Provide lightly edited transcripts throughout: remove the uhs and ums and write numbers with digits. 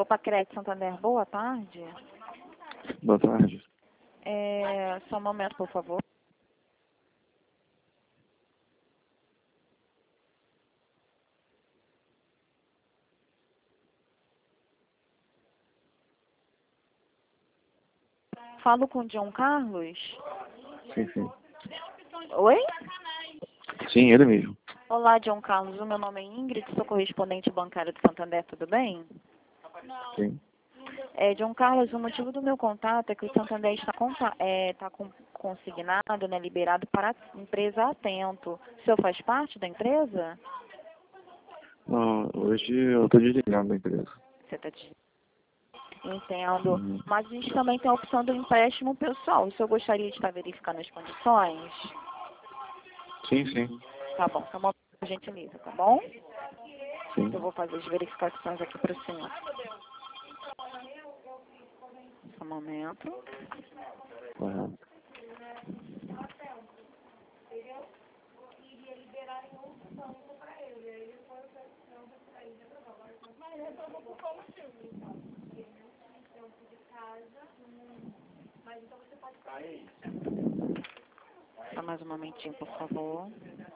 Opa, Crédito Santander, boa tarde. Boa tarde. Só um momento, por favor. Falo com o John Carlos? Sim, sim. Oi? Sim, ele mesmo. Olá, John Carlos. O meu nome é Ingrid, sou correspondente bancária do Santander, tudo bem? Sim. John Carlos, o motivo do meu contato é que o Santander está consignado, né, liberado para a empresa Atento. O senhor faz parte da empresa? Não, hoje eu tô desligado da empresa. Você está Entendo. Uhum. Mas a gente também tem a opção do empréstimo pessoal. O senhor gostaria de estar verificando as condições? Sim, sim. Tá bom, só uma gentileza, tá bom? Sim. Eu vou fazer as verificações aqui para o senhor. Só um momento. Uhum. Só mais um momentinho, por favor.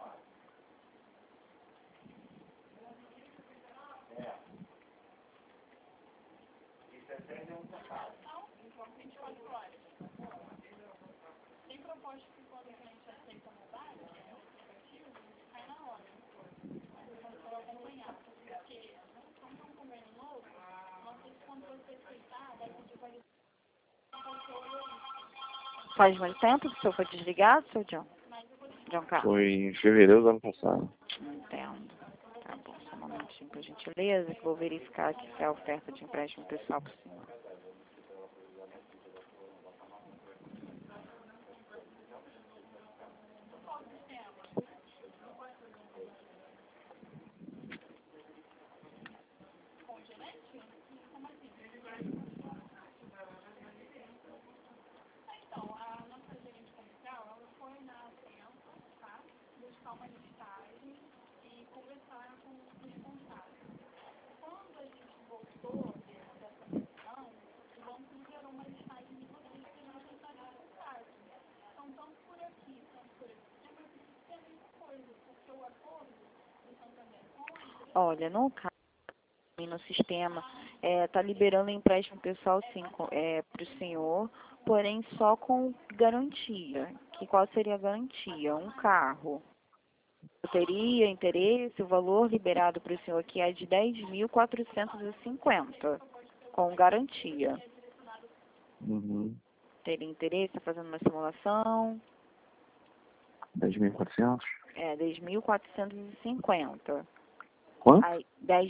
Faz muito tempo que o senhor foi desligado, seu John? John Carlos? Foi em fevereiro do ano passado. Entendo. Tá bom, só um momentinho, por gentileza, que vou verificar aqui se é a oferta de empréstimo pessoal para o senhor. Olha, no caso, no sistema, está liberando empréstimo pessoal sim, para o senhor, porém só com garantia. Que qual seria a garantia? Um carro. Eu teria interesse, o valor liberado para o senhor aqui é de 10.450, com garantia. Uhum. Teria interesse em fazendo uma simulação? 10.400? 10.450. Quanto? Aí,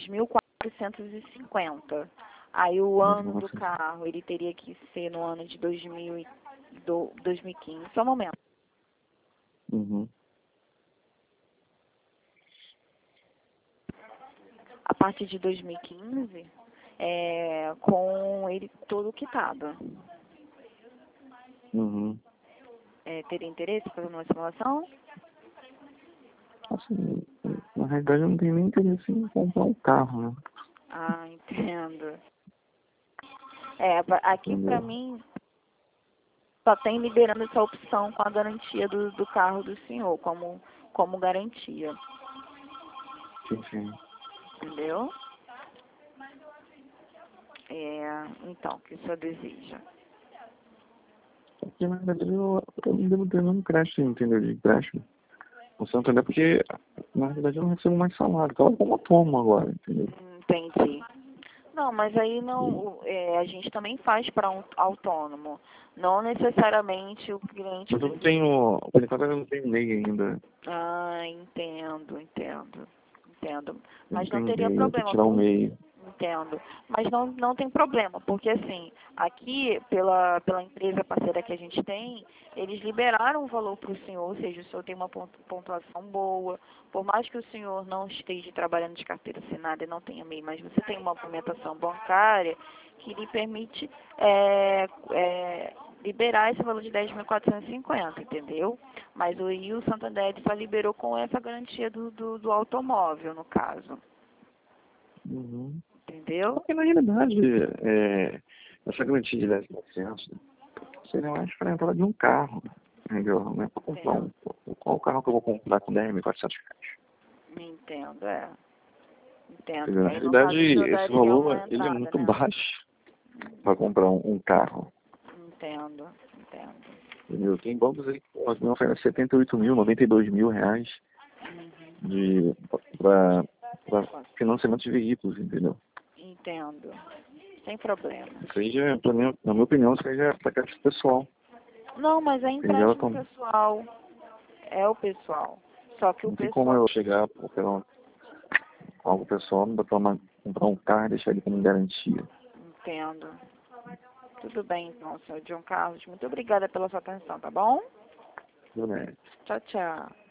10.450. Aí o ano do 10.400. carro, ele teria que ser no ano de 2015. Só um momento. Uhum. A partir de 2015, com ele todo quitado. Uhum. Teria interesse em fazer uma simulação? Assim, na realidade eu não tenho nem interesse em comprar um carro, né? Ah, entendo. Aqui pra Entendeu? mim, só tem liberando essa opção com a garantia do carro do senhor, como garantia. Sim, sim. Entendeu? Então, o que o senhor deseja? Porque na verdade eu não devo ter nenhum crédito, entendeu? De empréstimo. O Santander, porque na realidade eu não recebo mais salário. Eu como autônomo agora, entendeu? Entendi. Não, mas aí E, não, a gente também faz para um autônomo. Não necessariamente o cliente mas eu não precisa. tenho, por enquanto eu não tenho MEI ainda. Ah, entendo. Eu não Mas não tenho teria MEI, eu tenho que problema, tirar o MEI. entendo. Mas não tem problema, porque assim, aqui pela empresa parceira que a gente tem, eles liberaram o valor para o senhor, ou seja, o senhor tem uma pontuação boa. Por mais que o senhor não esteja trabalhando de carteira assinada e não tenha MEI, mas você tem uma movimentação bancária que lhe permite liberar esse valor de 10.450, entendeu? Mas o Santander só liberou com essa garantia do automóvel, no caso. Uhum. entendeu? Porque na realidade, essa garantia de 10% seria mais para a entrada de um carro, entendeu? Não é para comprar qual carro que eu vou comprar com 10.400 reais? Entendo, é. Entendo. Entendeu? Na Aí, no caso, realidade, o senhor esse daria valor uma ele é entrada, muito né? baixo para comprar um carro. Entendo, entendo. Entendeu? Tem bancos aí que me oferecem 78 mil, 92 mil reais para financiamento de veículos, entendeu? Entendo. Sem problema. Isso aí já, pra mim, na minha opinião, isso aí já é ataque pessoal. Não, mas é Entendeu? empréstimo pessoal. É o pessoal. Só que o Não tem como pessoal... eu chegar pelo algo pessoal, comprar um carro e deixar ele como garantia. Entendo. Tudo bem, então, senhor John Carlos. Muito obrigada pela sua atenção, tá bom? Entendeu, né? Tchau, tchau.